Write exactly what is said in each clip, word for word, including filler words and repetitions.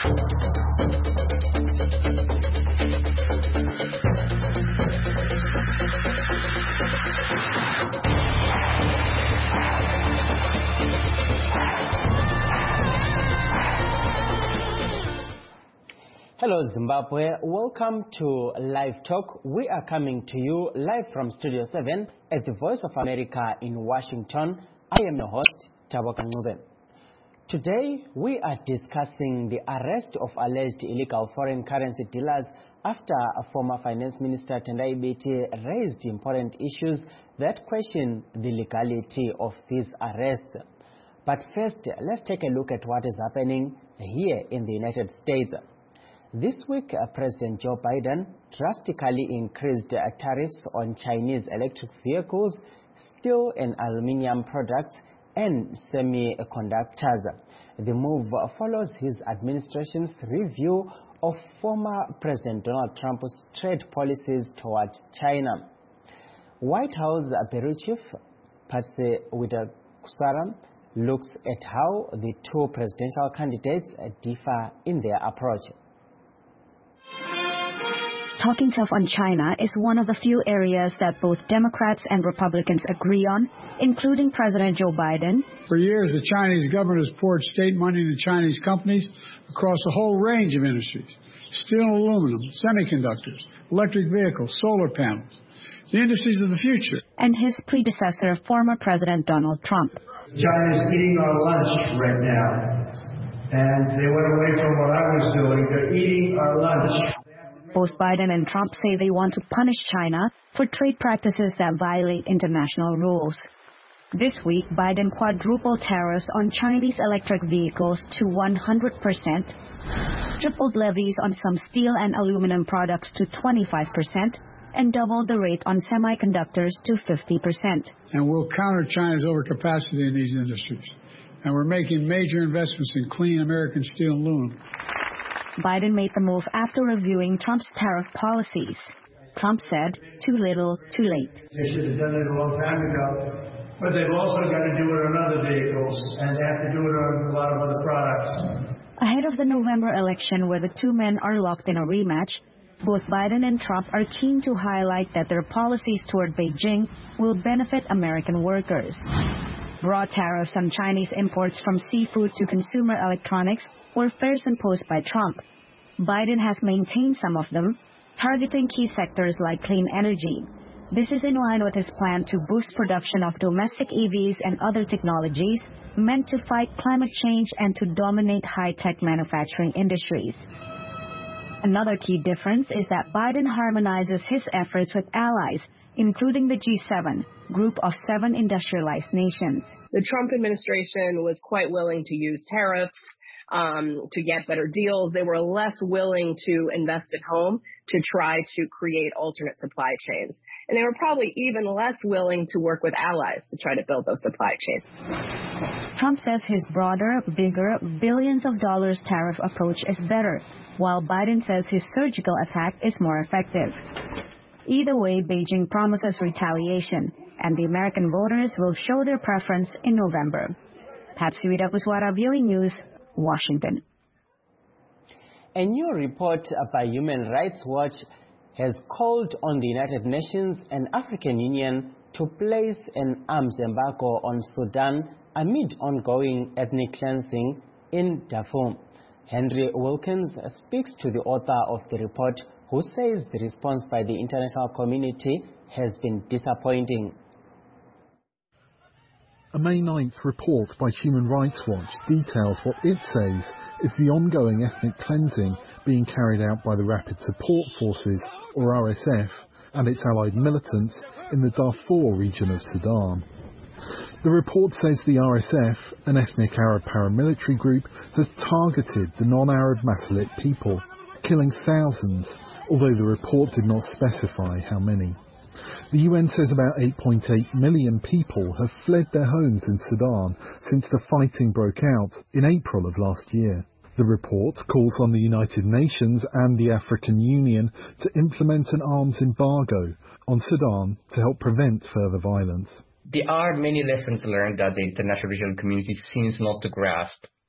Hello Zimbabwe, welcome to Live Talk. We are coming to you live from Studio seven at the Voice of America in Washington. I am your host, Taboka Ngube. Today we are discussing the arrest of alleged illegal foreign currency dealers after a former Finance Minister Tendai Biti raised important issues that question the legality of these arrests. But first, let's take a look at what is happening here in the United States. This week, uh, President Joe Biden drastically increased uh, tariffs on Chinese electric vehicles, steel and aluminum products, and semiconductors. The move uh, follows his administration's review of former President Donald Trump's trade policies toward China. White House uh, Bureau Chief Patsy Widakuswara looks at how the two presidential candidates uh, differ in their approach. Talking tough on China is one of the few areas that both Democrats and Republicans agree on, including President Joe Biden. For years, the Chinese government has poured state money into Chinese companies across a whole range of industries: steel and aluminum, semiconductors, electric vehicles, solar panels, the industries of the future. And his predecessor, former President Donald Trump. China's eating our lunch right now, and they went away from what I was doing. They're eating our lunch. Both Biden and Trump say they want to punish China for trade practices that violate international rules. This week, Biden quadrupled tariffs on Chinese electric vehicles to one hundred percent, tripled levies on some steel and aluminum products to twenty-five percent, and doubled the rate on semiconductors to fifty percent. And we'll counter China's overcapacity in these industries. And we're making major investments in clean American steel and aluminum. Biden made the move after reviewing Trump's tariff policies. Trump said, too little, too late. They should have done it a long time ago, but they've also got to do it on other vehicles, and they have to do it on a lot of other products. Ahead of the November election, where the two men are locked in a rematch, both Biden and Trump are keen to highlight that their policies toward Beijing will benefit American workers. Broad tariffs on Chinese imports from seafood to consumer electronics were first imposed by Trump. Biden has maintained some of them, targeting key sectors like clean energy. This is in line with his plan to boost production of domestic E Vs and other technologies meant to fight climate change and to dominate high-tech manufacturing industries. Another key difference is that Biden harmonizes his efforts with allies, including the G seven, group of seven industrialized nations. The Trump administration was quite willing to use tariffs um, to get better deals. They were less willing to invest at home to try to create alternate supply chains. And they were probably even less willing to work with allies to try to build those supply chains. Trump says his broader, bigger, billions of dollars tariff approach is better, while Biden says his surgical attack is more effective. Either way, Beijing promises retaliation, and the American voters will show their preference in November. Patsy Widakuswara, Viewing News, Washington. A new report by Human Rights Watch has called on the United Nations and African Union to place an arms embargo on Sudan amid ongoing ethnic cleansing in Darfur. Henry Wilkins speaks to the author of the report, who says the response by the international community has been disappointing. A May ninth report by Human Rights Watch details what it says is the ongoing ethnic cleansing being carried out by the Rapid Support Forces, or R S F, and its allied militants in the Darfur region of Sudan. The report says the R S F, an ethnic Arab paramilitary group, has targeted the non-Arab Masalit people, killing thousands, although the report did not specify how many. The U N says about eight point eight million people have fled their homes in Sudan since the fighting broke out in April of last year. The report calls on the United Nations and the African Union to implement an arms embargo on Sudan to help prevent further violence. There are many lessons learned that the international regional community seems not to grasp.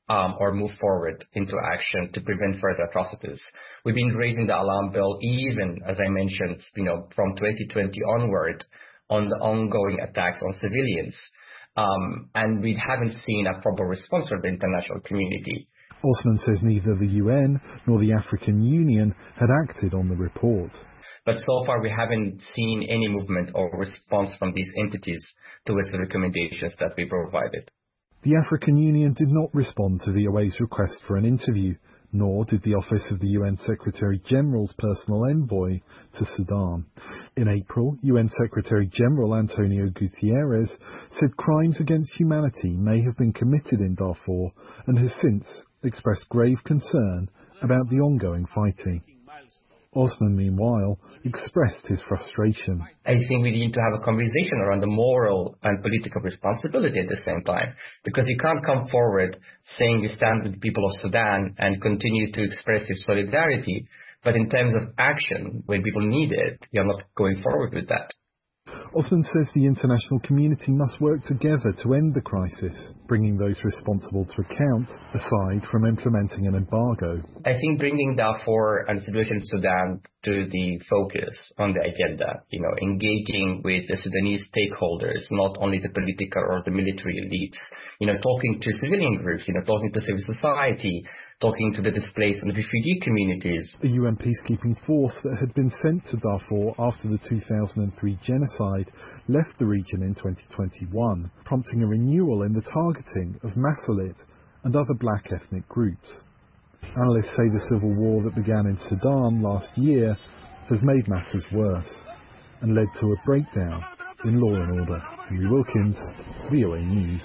um, or move forward into action to prevent further atrocities. We've been raising the alarm bell even, as I mentioned, you know, from twenty twenty onward on the ongoing attacks on civilians. Um, and we haven't seen a proper response from the international community. Osman says neither the U N nor the African Union had acted on the report. But so far, we haven't seen any movement or response from these entities towards the recommendations that we provided. The African Union did not respond to V O A's request for an interview, nor did the Office of the U N Secretary-General's personal envoy to Sudan. In April, U N Secretary-General Antonio Guterres said crimes against humanity may have been committed in Darfur and has since expressed grave concern about the ongoing fighting. Osman, meanwhile, expressed his frustration. I think we need to have a conversation around the moral and political responsibility at the same time, because you can't come forward saying you stand with the people of Sudan and continue to express your solidarity, but in terms of action, when people need it, you're not going forward with that. Osman says the international community must work together to end the crisis, bringing those responsible to account, aside from implementing an embargo. I think bringing Darfur and the situation in Sudan to the focus on the agenda, you know, engaging with the Sudanese stakeholders, not only the political or the military elites, you know, talking to civilian groups, you know, talking to civil society, talking to the displaced and refugee communities. A U N peacekeeping force that had been sent to Darfur after the two thousand three genocide left the region in twenty twenty-one, prompting a renewal in the targeting of Masalit and other black ethnic groups. Analysts say the civil war that began in Sudan last year has made matters worse and led to a breakdown in law and order. Henry Wilkins, V O A News.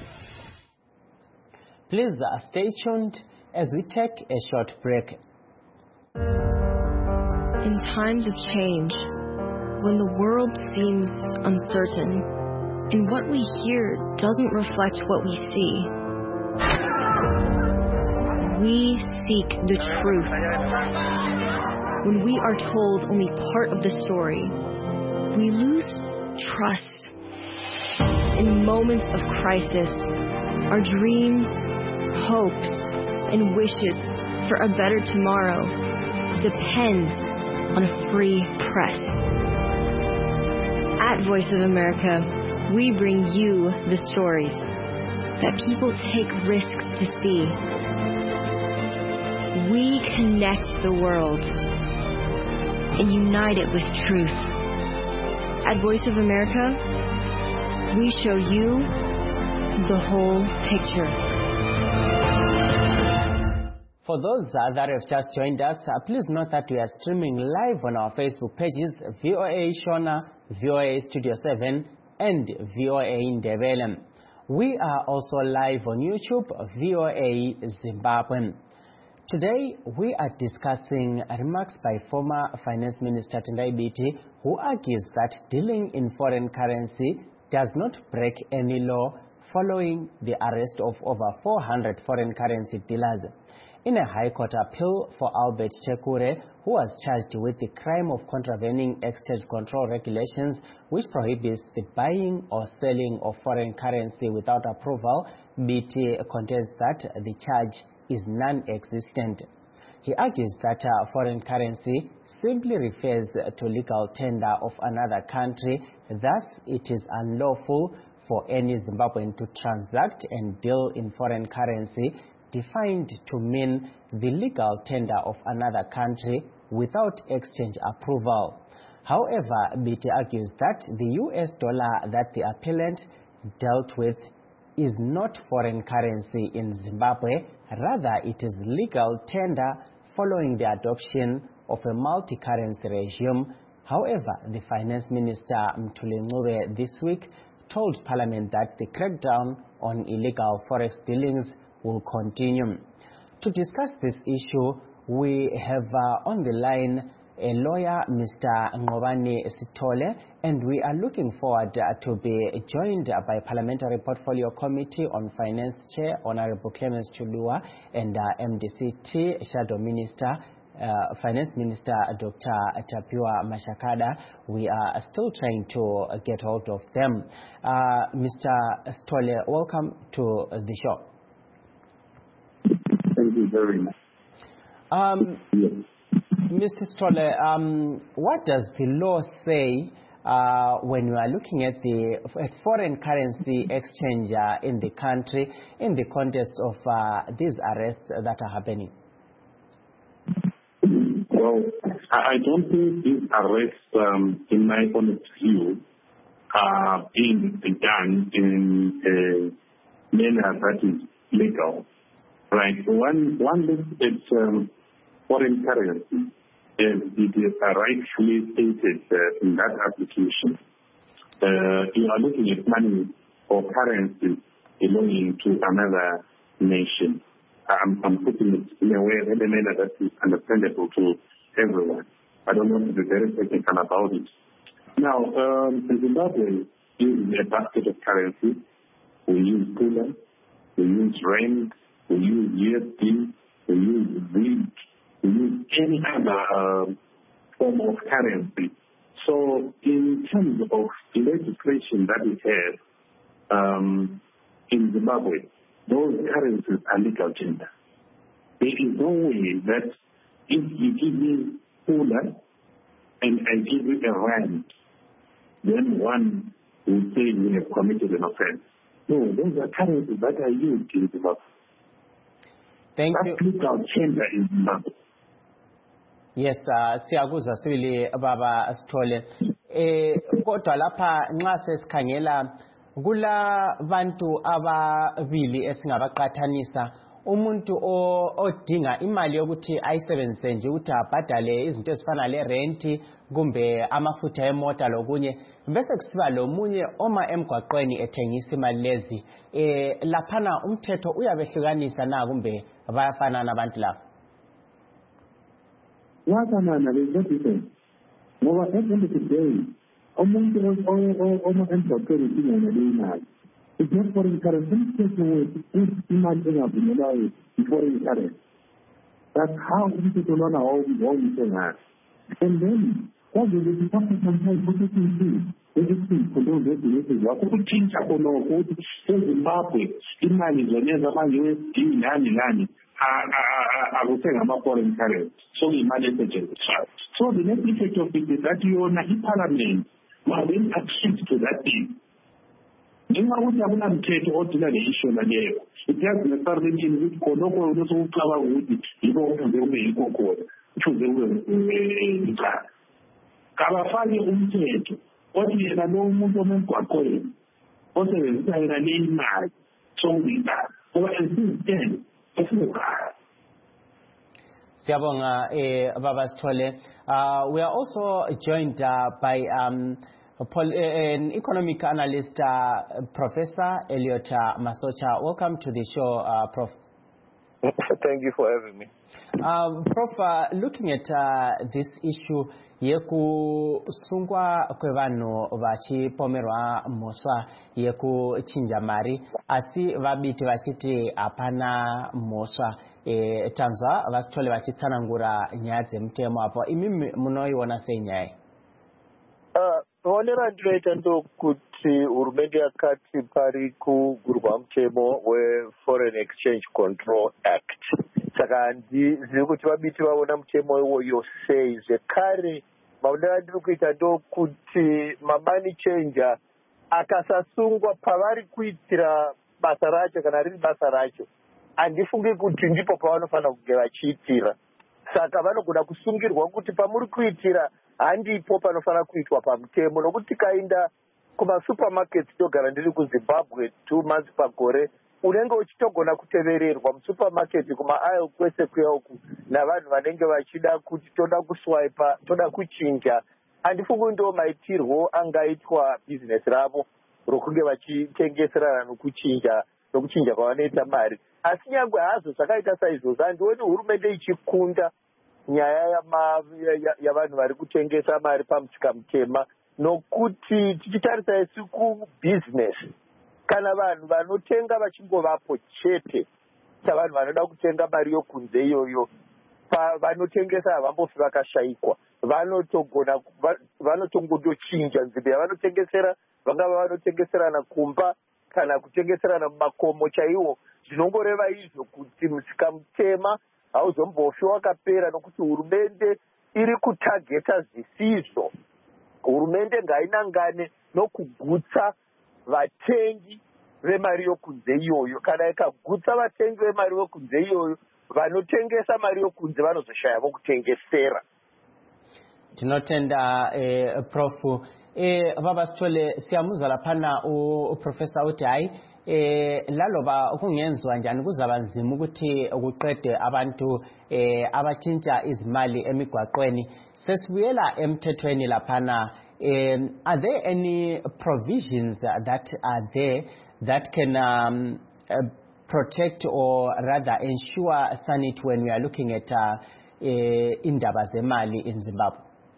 Please uh, stay tuned as we take a short break. In times of change, when the world seems uncertain and what we hear doesn't reflect what we see, we seek the truth. When we are told only part of the story, we lose trust. In moments of crisis, our dreams, hopes, and wishes for a better tomorrow depends on a free press. At Voice of America, we bring you the stories that people take risks to see. We connect the world and unite it with truth. At Voice of America, we show you the whole picture. For those uh, that have just joined us, uh, please note that we are streaming live on our Facebook pages, V O A Shona, V O A Studio seven, and V O A Ndebele. We are also live on YouTube, V O A Zimbabwe. Today, we are discussing remarks by former Finance Minister Tendai Biti, who argues that dealing in foreign currency does not break any law following the arrest of over four hundred foreign currency dealers. In a High Court appeal for Albert Chekure, who was charged with the crime of contravening exchange control regulations, which prohibits the buying or selling of foreign currency without approval, B T contends that the charge is non-existent. He argues that uh, foreign currency simply refers to legal tender of another country, thus it is unlawful for any Zimbabwean to transact and deal in foreign currency, defined to mean the legal tender of another country without exchange approval. However, B T argues that the U S dollar that the appellant dealt with is not foreign currency in Zimbabwe, rather it is legal tender following the adoption of a multi-currency regime. However, the Finance Minister Mthuli Ncube this week told Parliament that the crackdown on illegal forex dealings will continue. To discuss this issue, we have uh, on the line a lawyer, Mister Ngobani Sithole, and we are looking forward uh, to be joined uh, by Parliamentary Portfolio Committee on Finance Chair, Honorable Clemens Chulua, and uh, M D C T Shadow Minister, uh, Finance Minister Doctor Tapiwa Mashakada. We are still trying to uh, get hold of them. Uh, Mister Sithole, welcome to uh, the show. Thank you very much. Um, yes. Mister Sithole, um, what does the law say uh, when you are looking at the at foreign currency exchange uh, in the country in the context of uh, these arrests that are happening? Well, I don't think these arrests, um, in my honest view, are being done in a manner that is legal. Right. One one looks at um, foreign currency, as it is rightfully stated uh, in that application. Uh, you are looking at money or currency belonging to another nation. I'm, I'm putting it in a way, in a manner that is understandable to everyone. I don't want to be very technical about it. Now, um, in Zimbabwe uses a basket of currency. We use Pula, we use Rand, we use U S D, we use Z, we use any other uh, form of currency. So in terms of legislation that we have um, in Zimbabwe, those currencies are legal tender. There is no way that if you give me Pula and I give you a Rand, then one will say we have committed an offense. No, those are currencies that are used in Zimbabwe. Thank That's you. legal tender in Zimbabwe. Yes, uh, siyakuzwa sibili baba Sithole. Eh kodwa lapha nxa sesikhangela kula bantu ababili esingabaqathanisa umuntu odinga imali yokuthi ayisebenzise nje ukuthi abhadale izinto ezifana le rent kumbe amafutha emota lokunye bese kusiba lo munye oma emgwaqweni ethengisa imali lezi eh laphana umthetho uyabehlukanisa na kumbe bayafana nabantu laba Wafanana there's no difference. Ngoba at the end of the day umuntu oma emgwaqweni idinga imali. It's not foreign currency. Take away imali engavunyelwayo foreign currency. That's how umthetho lona wawusengayo. And then kwaze ukuthi sometimes ukuthi ukuthi khona lezi wakho ukuthinta khona ukuthi eZimbabwe imali zoneza ama-U S D nani nani akuthenga foreign currency so imali esetshenziswayo. So the next effect of it is that yona iparliament maben access to that thing. Ngenxa ukuthi akunamthetho odila le-issue naleyo it has necessarily ukuthi khonokho unosokucabanga ukuthi yiko kufuze kube yikho khona kufuze kube icala kabafake umthetho othi yena lo muntu omemgwaqweni osebenzisa yena le imali sokuyicala ngoba instead esingekhala. Siyabonga eh baba Sithole. Uh, we are also joined uh, by um, an economic analyst, uh, Professor Elliot uh, Masocha. Welcome to the show, uh, Prof. Thank you for having me. Um, Prof, uh, looking at uh, this issue, yeku sungwa kwevano vachipomerwa moswa yeku chinja mari asi vabiti vachiti apana moswa e, tanzwa vasitole vachitsanangura nyaya dzemutemo apo imimi munoiona sei nyaya? Onera ndinoita ndokuti hurumende yakati pari kugurwa mutemo weForeign Exchange Control Act. Saka ndiziri kuti vabiti vaona mutemo iwoyo sei. Zvekare maonero andiri kuita ndokuti mamani changer akasasungwa pavari kuitira basa racho kana riri basa racho handifungi kuti ndipo pavanofanira kunge vachiitira. Saka vanogona kusungirwa kuti pamuri kuitira handipo panofanira kuitwa pamutemo nokuti tikaenda kumasupermarkets togara ndiri kuZimbabwe two months pagore unenge uchitogona kutevererwa musupermarket kuma-aisle kwese kuya uku navanhu vanenge vachida kuti toda kuswipa toda kuchinja. Handifungi ndo maitirwo angaitwa business ravo rokunge vachitengeserana nokuchinja nokuchinja kwavanoita mari. Asi nyangwe hazvo zvakaita saizvozvo handioni hurumende ichikunda nyaya yavanhu vari kutengesa mari pamusika mutema nokuti tichitarisa isu kubusiness kana vanhu vanotenga vachingovapo chete savanhu vanoda kutenga mari yokunze iyoyo vanotengesa havambofi vakashayikwa vanotogona vanotongodochinja nzvimbo yavanotengesera vangava vanotengeserana kumba kana kutengeserana mumakomo chaiwo zvinongoreva izvo kuti musika mutema hauzombofi wakapera, nokuti hurumende iri kutageta zvisizvo. Hurumende ngainangane nokugutsa vatengi vemari yokunze iyoyo. Kana ikagutsa vatengi vemari yokunze iyoyo, vanotengesa mari yokunze vanozoshaya vokutengesera. Tinotenda eh, Prof eh baba Sithole siyamuza laphana uprofessor uthi hayi eh laloba kungenzwa njani kuzaba nzima ukuthi ukuqede abantu eh abathinta izimali emigwaqweni. Sesibuyela emthethweni laphana, um, are there any provisions that are there that can um, uh, protect or rather ensure sanity when we are looking at uh, uh, indaba zemali in Zimbabwe?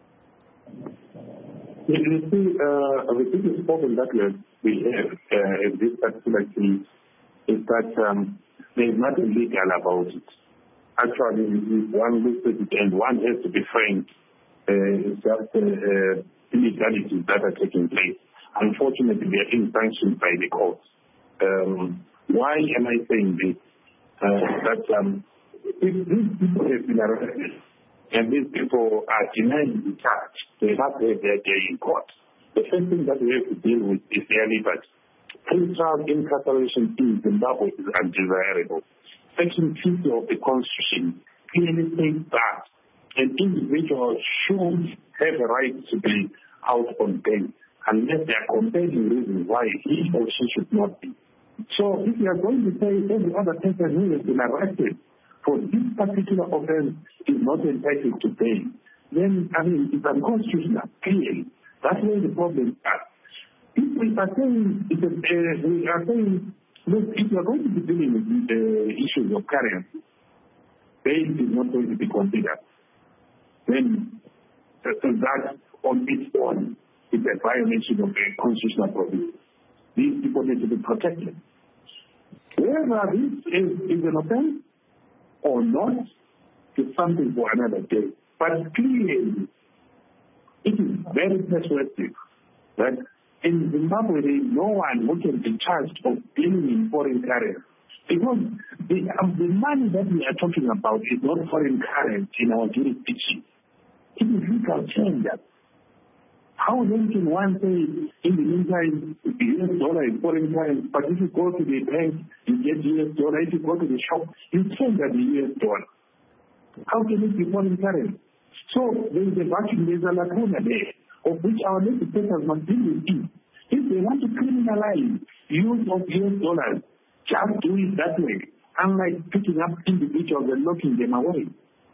You see, uh, the biggest problem that we have uh, in this particular case is that um, there is nothing legal about it. Actually, if one looks at it and one has to be frank, uh, it's just uh, uh, illegalities that are taking place. Unfortunately, they are being sanctioned by the courts. Um, why am I saying this? Uh, that um, if these people have been arrested, and these people are denying the charge, they have their day in court. The first thing that we have to deal with is their liberty. Pre-trial incarceration in Zimbabwe is undesirable. Section fifty of the Constitution clearly states that an individual should have a right to be out on bail unless there are compelling reasons why he or she should not be. So if you are going to say every other person who has been arrested for this particular offense is not entitled to bail, then, I mean, it's unconstitutional, clearly. That's where the problem starts. If we are saying, it's a, uh, we are saying, look, if you are going to be dealing with the uh, issues of currency, bail is not going to be considered, then uh, that on its own is a violation of the constitutional provision. These people need to be protected. Whether this is, is an offense or not, is something for another day. But clearly, it is very persuasive that in Zimbabwe there is no one who can be charged of dealing in foreign currency. Because the, um, the money that we are talking about is not foreign currency in our jurisdiction. It is legal tender. How then can one say, in the meantime, the U S dollar is foreign currency, but if you go to the bank, you get U S dollar. If you go to the shop, you tender the U S dollar. How can it be foreign currency? So there is a vacuum, there is a lacuna there, of which our legislators must deal with it. If they want to criminalize use of U S dollars, just do it that way, unlike picking up individuals and locking them away.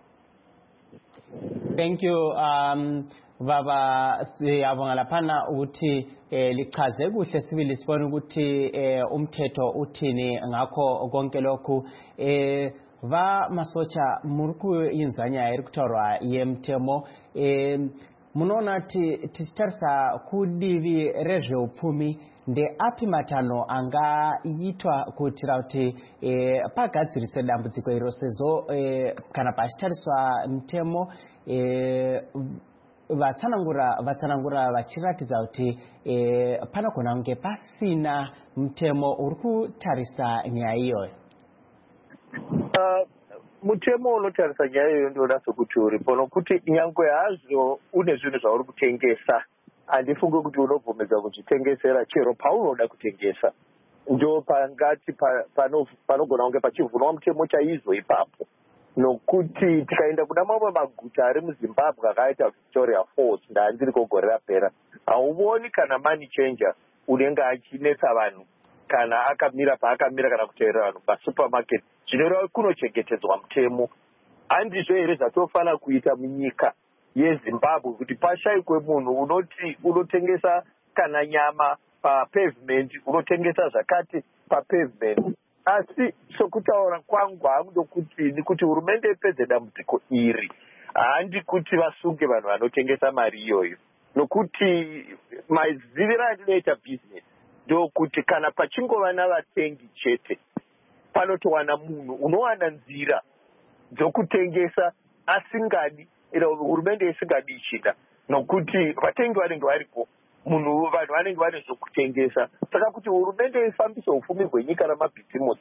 Thank you. Um, Baba siyabonga laphana ukuthi eh, lichaze kuhle sibili sibona ukuthi eh, umthetho uthini ngakho konke lokhu eh va masocha murku yinzanya iri kutorwa yemtemo eh munona ti tistarsa kudivi rezve upfumi nde api matano anga yitwa kutira kuti eh pagadzirise dambudziko iro sezo eh kana pachitariswa mtemo eh vatsanangura vatsanangura vachiratidza kuti eh panogona kunge pasina mtemo uri kutarisa nyaya iyoyo. Uh, mutemo unotarisa nyaya iyoyo ndinoda sokuti uripo nokuti nyangwe hazvo une zvinhu zvauri kutengesa handifunge kuti unobvumidza kuchitengesera chero paunoda kutengesa ndo pangati panogona kunge pachivhunwa mutemo chaizvo ipapo. Nokuti tikaenda kuna mamwe maguta ari muZimbabwe akaita Victoria Falls ndaandiri kogore rapera, hauoni kana money changer unenge achinetsa vanhu kana akamira paakamira kana kuteerera vanhu pasupermarket zvinoreva kunochengetedzwa mutemo. Handizvo here zvatofanira kuita munyika yeZimbabwe kuti pashayikwe munhu unoti unotengesa kana nyama papavement, unotengesa zvakati papavement. Asi sokutaura kwangu hamudokuti ni kuti hurumende ipedze dambudziko iri, handi kuti vasunge vanhu vanotengesa mari iyoyo, nokuti maziviro andinoita business ndokuti kana pachingova navatengi chete panotowana munhu unowana nzira dzokutengesa asingadi, hurumende isingadi ichida, nokuti vatengi vanenge varipo, munhu vanhu vanenge vane zvokutengesa. Saka kuti hurumende ifambise upfumi hwenyika ramabhizimusi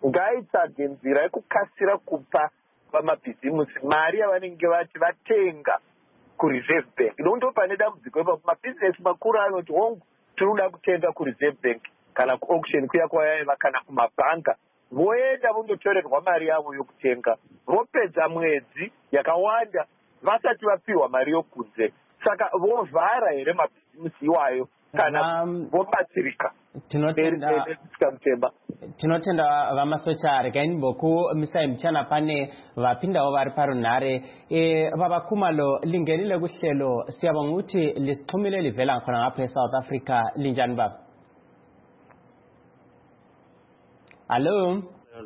ngaitsvage nzira yekukasira kupa vamabhizimusi mari yavanenge vati vatenga kureserve bank. Nokuti pane dambudziko ipapo mabhizinesi makuru anoti hongu tinoda kutenga kureserve bank kana kuauction kuya kwayaiva kana kumabhanka, voenda vondotorerwa mari yavo yokutenga, vopedza mwedzi yakawanda vasati vapiwa mari yokunze. Saka vovhara here mabhizimusi iwayo kana vobatsirika. Tinotenda tinotenda vamasocha regaini boku misai mchana pane vapindawo vari parunhare e baba Khumalo lingenile kuhlelo siyabonga ukuthi lisixhumile livela khona ngapha eSouth Africa linjani baba? Hello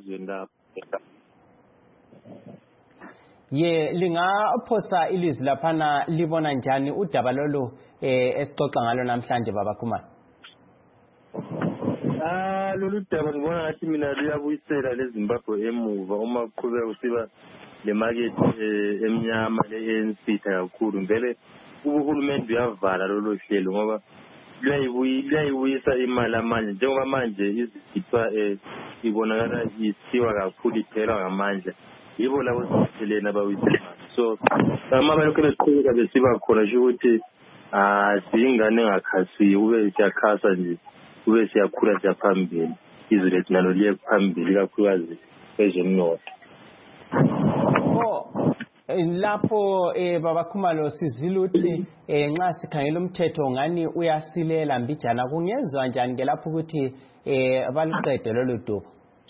ye lingaphosa ilizwi laphana libona njani udaba lolu eh esixoxa ngalo namhlanje baba Khumalo? Ah lolu daba ngibona ngathi mina liyabuyisela leZimbabwe emuva uma kuqhubeka usiba le market emnyama le-A N C kakhulu. Ngivele uhulumende uyavala lolu hlelo ngoba luyayibuyisa imali amanje njengoba manje izithwa ibonakala isiwa kakhulu iphela ngamandla. Yibo labo sithelena abawisa imali. So uma balokhu beqhubeka besiba khona sho ukuthi ah singane ngakhasi ube siyakhasa nje kube siyakhula siyaphambili izwe lethu nalo liye phambili kakhulukazi ezomnotho. Oh lapho eh baba Khumalo sizwile ukuthi eh nxa sikhangela umthetho ngani uyasilela mbijana kungezwa njani ngelapho ukuthi eh baliqede lolu dubo?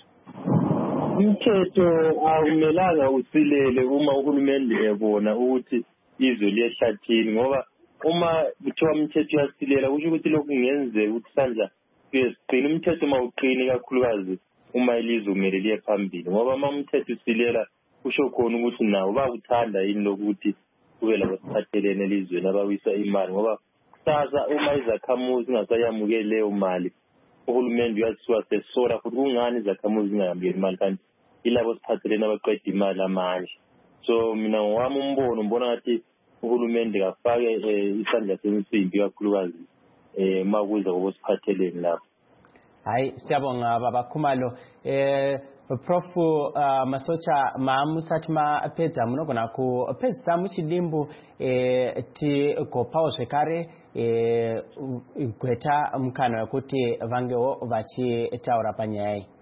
Umthetho awumelanga usilele uma uhulumende ebona ukuthi izwe liyehlathini ngoba uma kuthiwa umthetho uyasilela kusho ukuthi lokhu kungenzeka ukuthi sandla kuyesiqina. Umthetho mawuqini kakhulukazi uma ilizwe kumele liye phambili ngoba uma umthetho usilela kusho khona ukuthi nawo bakuthanda yini lokuthi kube labo siphathelene elizweni abawisa imali ngoba kusasa uma izakhamuzi zingasayamukeli leyo mali uhulumende uyasiwa sesola futhi kungani izakhamuzi zingayamukeli imali kanti ilabo siphathelene abaqeda imali amanje. So mina ngowami umbono mbona ngathi uhulumende kafake isandla sensimbi kakhulukazi eh makuza ngokusiphathelene lapho. Hayi siyabonga baba Khumalo. eh Prof Masocha maamusathima phedza munogona ku phedza muchilimbu eh ti gopawo zvekare eh gweta mukana wekuti vangewo vachitaura panyaya iyi.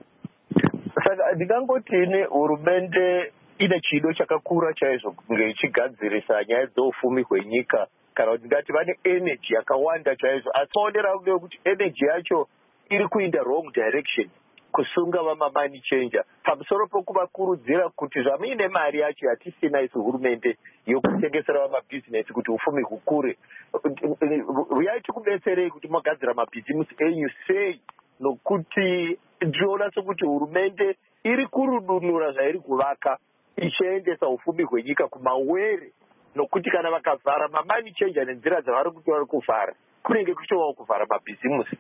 Saka ndingangotini hurumende ine chido chakakura chaizvo kunge ichigadzirisa nyaya dzeufumi hwenyika kana kuti ngati vane energy yakawanda chaizvo asi maonera kunge kuti energy yacho iri kuenda wrong direction kusunga vamamani changer pamusoro pokuvakurudzira kuti zvamuine mari yacho yatisina isi hurumende yokutengesera vamabhizinesi kuti ufumi hukure uyai tikubetserei kuti magadzira mabhizimusi enyu sei nokuti ndinoona sokuti hurumende iri kurudunura zvairi kuvaka ichiendesa ufumi hwenyika kumawere nokuti kana vakavhara mamani changer nenzira dzavari kuti vari kuvhara kunenge kuchivawo kuvhara mabhizimusi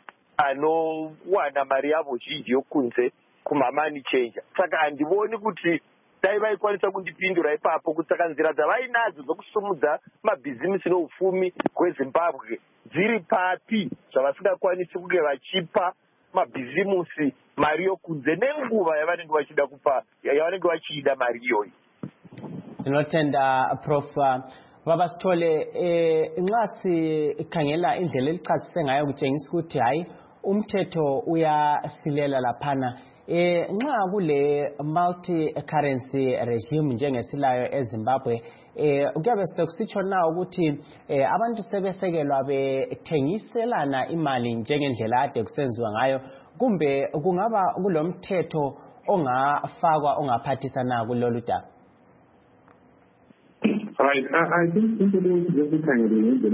anowana mari yavo zhinji yokunze kumamani changer. Saka handivoni kuti dai vaikwanisa kundipindura ipapo kuti saka nzira dzavainadzo dzokusumudza mabhizimusi neufumi hweZimbabwe dziri papi zvavasingakwanisi kunge vachipa mabhizimusi mari yokunze nenguva yavanenge vachida kupa yavanenge vachida mari iyoyi. Tinotenda Prof Baba Sithole eh nxa sikhangela indlela elichasise ngayo kutshengisa ukuthi hayi umthetho uyasilela laphana eh nxa kule multi currency regime njengesilayo eZimbabwe eh kuyabe sekusitsho na ukuthi eh abantu sebesekelwa bethengiselana imali njengendlela ade kusenziwa ngayo kumbe kungaba kulomthetho ongafakwa ongaphathisana kulolu daba? Right, I, I think into the kind of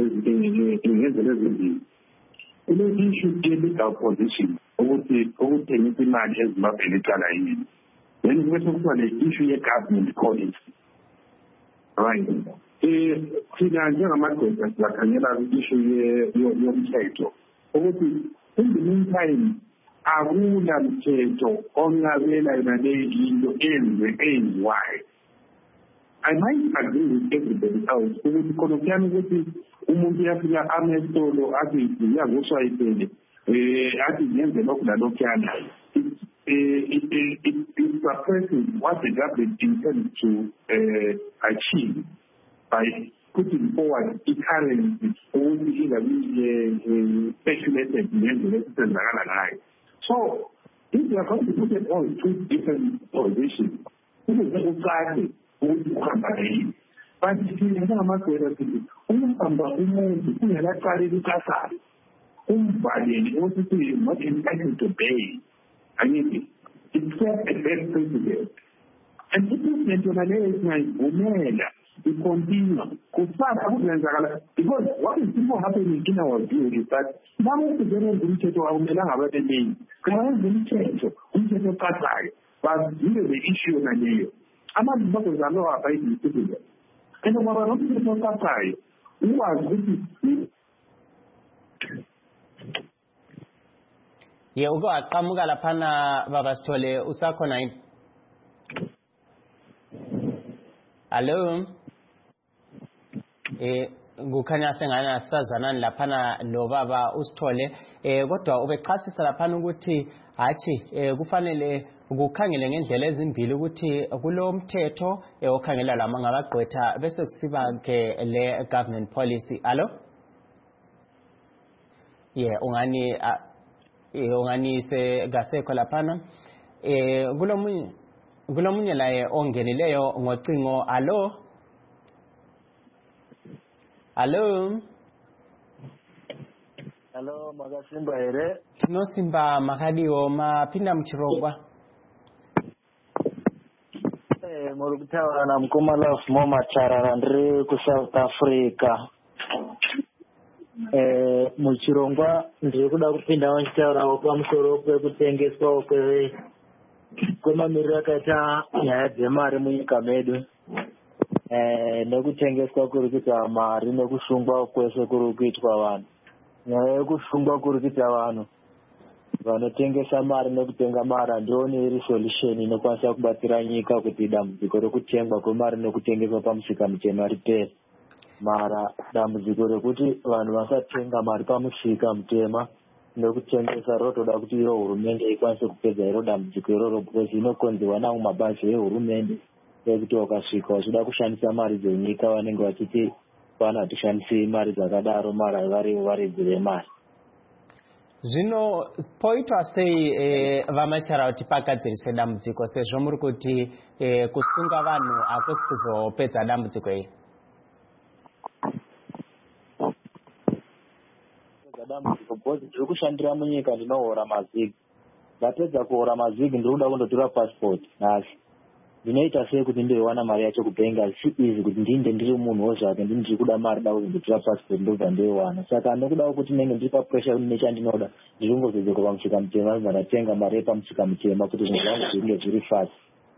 the the issue is our position. Ukuthengisa imali eZimbabwe licala yini. Then kube sokuba le issue ye-government college. Right. Eh thina njengamadoda siyakhangela issue yomthetho. Ukuthi in the meantime akula mthetho ongabela yona le into enziwe enziwayo. I might agree with everybody else ukuthi khona kuyani ukuthi umuntu uyafika amesitolo athi ngiyazoswayipele eh athi ngenze lokhu nalokhuyana. it, it, it, it suppresses what the government intends to uh, achieve by putting forward currencies only in speculated in. So if you are going to put it on two different positions, this is exactly what you come by. But if you have a matter of people, who come by who have carried the casa, whom by the O C C is not entitled to pay. I mean, it's set a bad precedent. And this is nationalization is to continue. Because what is people happening in our view is that now we get a good to our men about the name. Can I really change? We get a cut line. But you know the issue in a year. I'm not because I know about the citizen. And the one of the cut line, who are good. Ye uko aqhamuka laphana baba Sithole usakhona yini? Hello. Eh kukhanya sengana sazanani laphana lo baba uSithole eh kodwa ubechasisa laphana ukuthi hathi eh kufanele ukukhangele ngendlela ezimbili ukuthi kulo mthetho okhangela lama ngabagqwetha bese kusiba ke le government policy. Allo? Yeah, ungani eh ungani se gasekho laphana eh kulomunye kulomunye la ongenileyo ngocingo. Allo? Hello. Hello, Magasimba here. No Simba Makadiwo mapinda mchirongwa. Eh, murukutaura na Mkumala of Moma Charara ndiri ku South Africa. Eh, muchirongwa ndiri kuda kupinda wachitaura pamusoro pekutengeswa kwe kwemamiriro akaita nyaya dzemari munyika medu. Eh, nekutengeswa kuri kuita mari nekusungwa kwese kuri kuitwa vanhu. Nyaya yekusungwa kuri kuita vanhu vanotengesa mari nekutenga mari handioni iri solution inokwanisa kubatsira nyika kuti dambudziko rekutengwa kwemari nekutengeswa pamusika mutema ripere. Mara dambudziko rekuti vanhu vasatenga mari pamusika mutema nekutengesa rotoda kuti iro hurumende ikwanise kupedza iro dambudziko iroro because inokonzerwa namwe mabhazi ehurumende ekuti wakasvika uchida kushandisa mari dzenyika vanenge vachiti vana tishandise mari dzakadaro mara varivo varedzere mari. Zvino poitwa sei eh, vamachara kuti pagadzirise dambudziko sezvo muri kuti eh, kusunga vanhu hakusi kuzopedza dambudziko iri? Dambudziko because ndiri kushandira munyika ndinohora mazigi. Ndapedza kuhora mazigi ndiri kuda kundotora passport nhasi. Ndinoita sei kuti ndoiwana mari yacho kubenga izi kuti ndinde ndiri munhu wozvake ndiri kuda mari da kundotora passport ndobva ndoiwana. Saka ndinokuda kuti ndenge ndiri papressure kuti nechandinoda ndiri kungozodze pamusika mutema ndibva ndatenga mari yepamusika mutema kuti zvinhu zvangu zvinge zviri fast.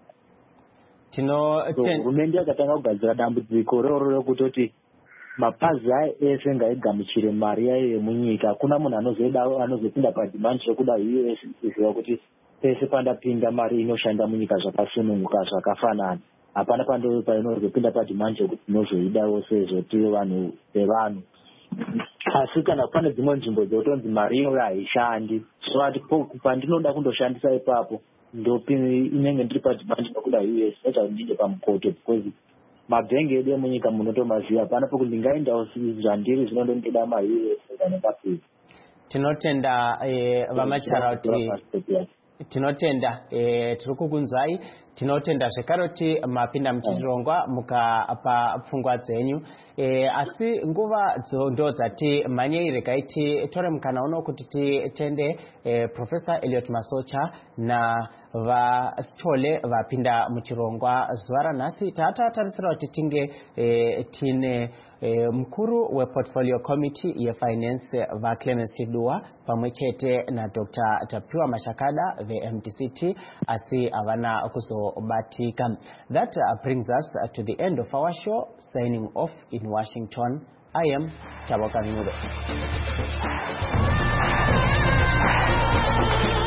Hurumende yakatanga kugadzira dambudziko roro rekutoti mapazi aya ese ngaigamuchire mari yayo yemunyika. Hakuna munhu anozoida anozopinda pademand rekuda U S kuziva kuti pese pandapinda mari inoshanda munyika zvakasununguka zvakafanana. Hapana pando painozopinda pademand rekuti tinozoidawo sezvo tiri vanhu vevanhu. Asi kana pane dzimwe nzvimbo dzotonzi mari iyo haishandi zvati pandinoda kundoshandisa ipapo ndopini inenge ndiri pademand rekuda U S acha ndinde pamukoto because mabhenge edu emunyika munotomaziva hapana pokuti ndingaendawo zvandiri zvinondondoda mari U S kana kapedza. Tinotenda eh, vamachara kuti tinotenda eh, tiri kukunzwai tinotenda zvekare kuti mapinda muchirongwa mukapa pfungwa dzenyu eh, asi nguva ndo dzati mhanye iregai titore mukana uno kuti titende eh, Professor Elliot Masocha na vaSithole vapinda muchirongwa zuva ranhasi tatatarisira kuti tinge eh, tine eh, mukuru weportfolio committee yefinance vaClemens Chiduwa pamwe chete na Doctor Tapiwa Mashakada ve-M D C T asi havana kuzobatika. That uh, brings us uh, to the end of our show. Signing off in Washington, I am Taboka Nure.